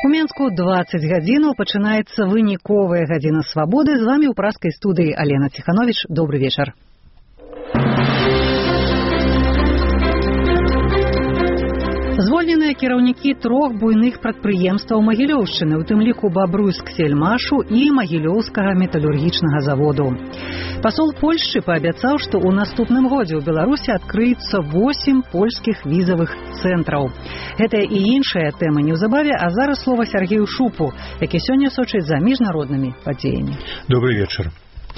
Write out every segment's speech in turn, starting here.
У Менску 20 гадзінаў пачынаецца выніковая гадзіна свабоды. З вами ў праскай студыі Алена Ціханович. Добрый вечар. Звольненыя кіраўнікі 3 буйных прадпрыемстваў Магілёўшчыны, у тым ліку Бабруйск-Сельмашу і Магілёўскага металургічнага заводу. Пасол Польшчы паабяцаў, што ў наступным годзе ў Беларусі адкрыецца 8 польскіх візавых цэнтраў. Гэтая і іншая тэма неўзабаве, а зараз слова Сергею Шупу, які сёння сочыць за міжнароднымі падзеямі. Добрый вечар.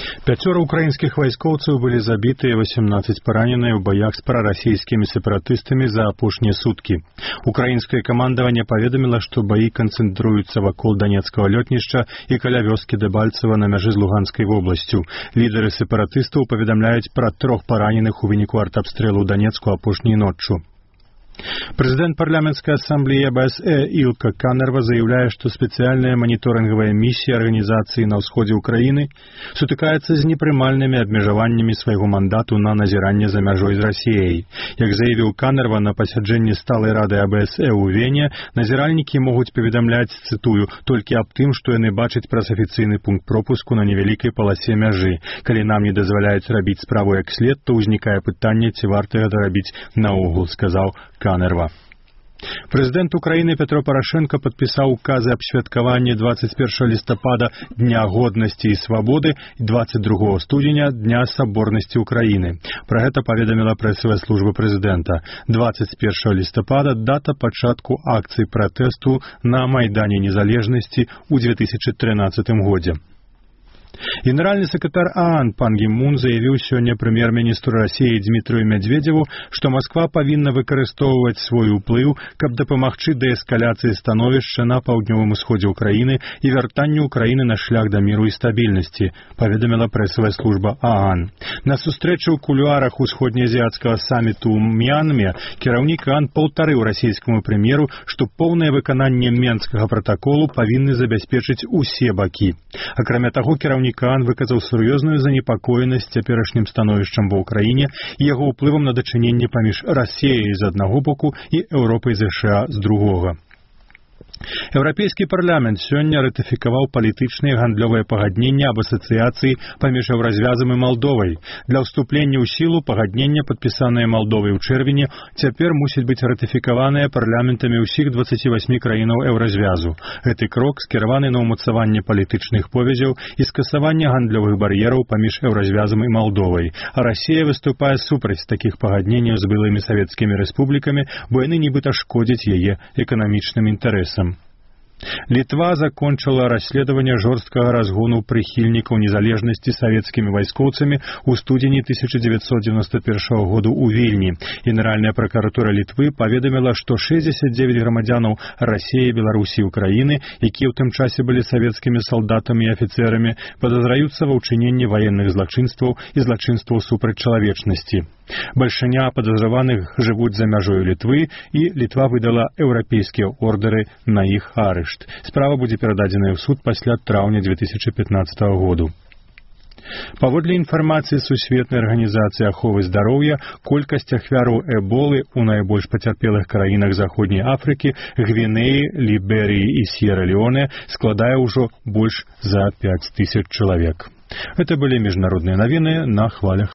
5 украінскіх вайскоўцаў былі забітыя, 18 параненыя ў баях з прарасійскімі сепаратыстамі за апошнія суткі. Украінскае камандаванне паведаміла, што баі канцэнтруюцца вакол данецкага лётнішча і каля вёскі Дэбальцева на мяжы з Луганскай вобласцю. Лідары сепаратыстаў паведамляюць пра 3 параненых у выніку артабстрэлу ў Данецку апошняй ноччу. Президент парламентской ассамблеи АБСЭ Илка Канерва заявляет, что специальная мониторинговая миссия организации на ўсходзе Украины сутыкаецца з непрымальнымі абмежаваннямі свайго мандату на назіранне за мяжой з Россией. Як заявіў Канерва на пасяджэнні сталай рады АБСЭ ў Вене, назіральнікі могуць паведамляць, цытую, толькі аб тым, што яны бачаць праз афіцыйны пункт пропуску на невялікай паласе мяжы. Калі нам не дазваляюць рабіць справу як след, то ўзнікае пытанне, ці варта гэта рабіць наогул, сказаў Канерва. Президент Украины Петро Порошенко подписал указы об святкаванні 21 листопада Дня годности и свободы и 22 студеня Дня соборности Украины. Про гэта паведаміла прэсавая служба президента. 21 листопада дата пачатку акцый протесту на Майдане Незалежности у 2013 годзе. Генеральный секретарь ООН Пан Гі Мун заявіў сёння прэм'ер-міністру России Дмитрию Медведеву, што Москва павінна выкарыстоўваць свой уплыў, каб дапамагчы дээскаляцыі становішча на паўднёвым усходзе Украины і вяртанню Украины на шлях да міру і стабільнасці, паведаміла прэсавая служба ООН. На сустрэчы ў кулуарах усходнеазіяцкага саміту ў Мьянме кіраўнік ООН паўтарыў расійскаму прэм'еру, што поўнае выкананне Менскага пратаколу павінны забяспечыць усе бакі. Акрамя таго, кіраўнік ООН выказаў сур'ёзную занепакоенасць цяперашнім становішчам ва ўкраіне і яго ўплывам на дачыненне паміж Расіяй з аднаго боку і Еўропай і ЗША з другога. Еўрапейскі парламент сёння ратыфікаваў палітычнае гандлёвае пагадненне аб асацыяцыі паміж Еўразвязам і Малдовай. Для ўступлення ў сілу пагаднення, падпісанае Малдовай у чэрвені, цяпер мусіць быць ратыфікаванае парламентамі ўсіх 28 краінаў Еўразвязу. Гэты крок скіраваны на ўмацаванне палітычных повязяў і скасаванне гандлёвых бар'ераў паміж Еўразвязам і Малдовай. А Расія выступае супраць такіх пагадненняў з былымі савецкімі рэспублікамі, бо яны нібыта шкодзяць яе эканамічным інтарэсам. Літва закончила расследаванне жорсткага разгону прыхільнікаў незалежнасці савецкімі вайскоўцамі ў студзені 1991 году ў Вільні. Генеральная пракуратура Літвы паведаміла, што 69 грамадзянаў Расіі, Беларусі і Украіны, якія ў тым часе былі савецкімі салдатамі і афіцэрамі, падазраюцца ва ўчыненні ваенных злачынстваў і злачынстваў супраць чалавечнасці. Бальшыня падазраваных жывуць за мяжою Літвы, і Літва выдала еўрапейскія ордары на іх арышт. Справа будзе перададзеная ў суд пасля траўня 2015 году. Паводле інфармацыі Сусветнай арганізацыі аховы здароўя, колькасць ахвяраў эболы ў найбольш пацярпелых краінах Заходняй Афрыкі, Гвінеі, Ліберыі і Сьерра-Леоне складае ўжо больш за 5000 чалавек. Это былі міжнародныя навіны на хвалях